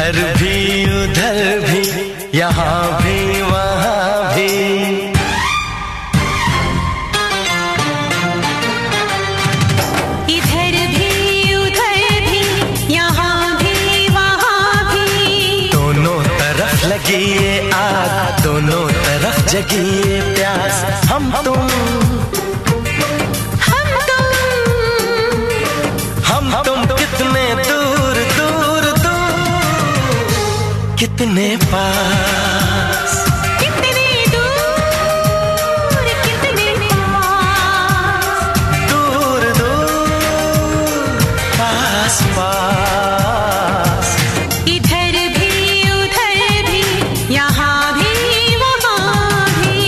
इधर भी उधर भी यहाँ भी वहाँ भी, इधर भी उधर भी यहाँ भी वहाँ भी, दोनों तरफ लगी ये आग, दोनों तरफ जगी ये प्यास। हम तुम कितने दूर दूर दूर, कितने पास, कितने दूर कितने पास, दूर दूर पास पास, इधर भी उधर भी यहाँ भी वहाँ भी।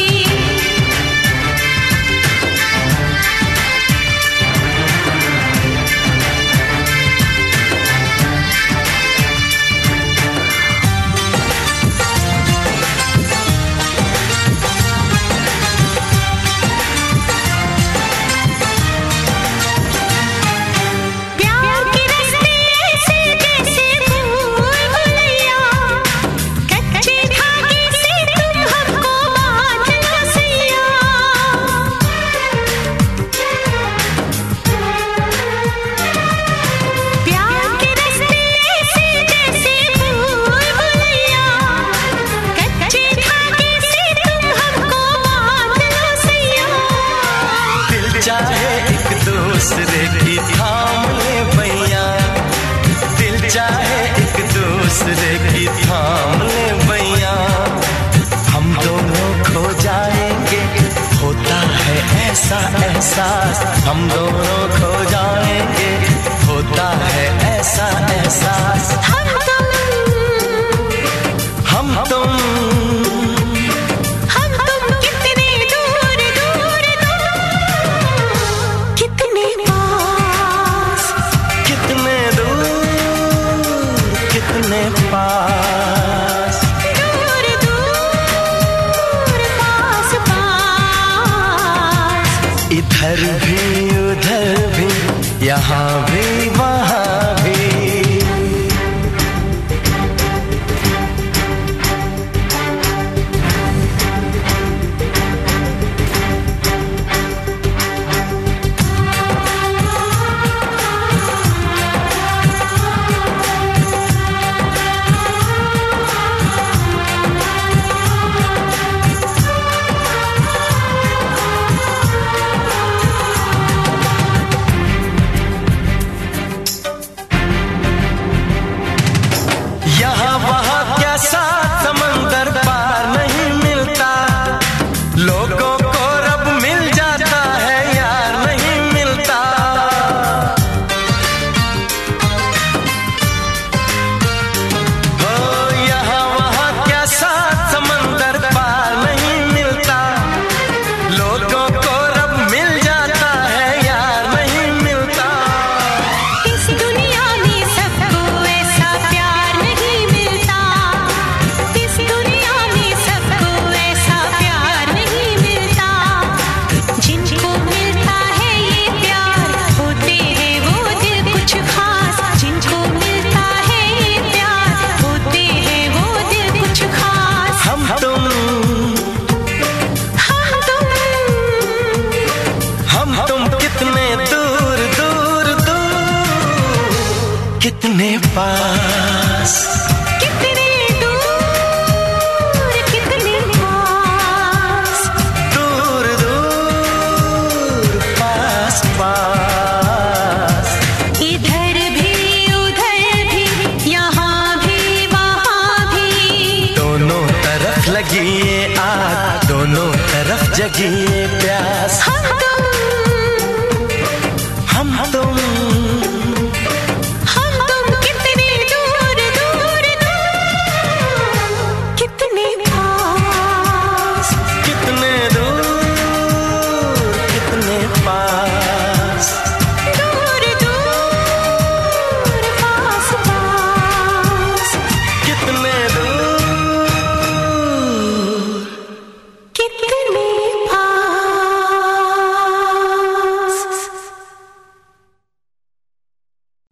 चाहे एक दूसरे की थाम ले भैया, दिल चाहे एक दूसरे की थाम ले भैया, हम दोनों खो जाएंगे, होता है ऐसा एहसास, हम दोनों खो जाएंगे, होता है ऐसा एहसास। हम तुम पास, दूर दूर पास पास, इधर भी उधर भी यहाँ भी वहाँ भी। यहाँ वहाँ क्या साथ समंदर पार नहीं मिलता, लोगों को रब मिल जाता है यार नहीं मिलता। हो यहाँ वहाँ क्या साथ समंदर पार नहीं मिलता, लोगों को रब मिल जाता है यार नहीं मिलता। इस दुनिया में सबको ऐसा प्यार नहीं मिलता, इस दुनिया में सबको ऐसा प्यार नहीं मिलता, जिनको मिलता है ये प्यार होते हैं वो दिल कुछ खास, जिनको मिलता है ये प्यार होते हैं वो दिल कुछ खास। हम तुम कितने दूर दूर दूर, कितने पास, कितने दूर कितने पास, दूर दूर पास पास, इधर भी उधर भी यहाँ भी वहाँ भी, दोनों तरफ लगी ये आग, दोनों तरफ जगी ये प्यास। हम